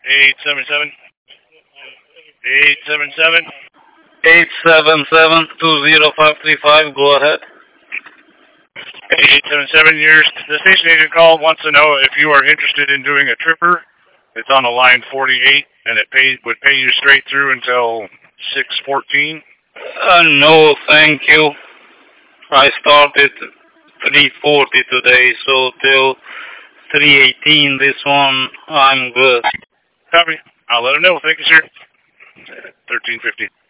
877. 877. 877-20535, go ahead. 877, the station agent called wants to know if you are interested in doing a tripper. It's on the line 48, and it would pay you straight through until 6:14. No, thank you. I started 3:40 today, so till 3:18 this one, I'm good. Copy. I'll let him know. Thank you, sir. 1350.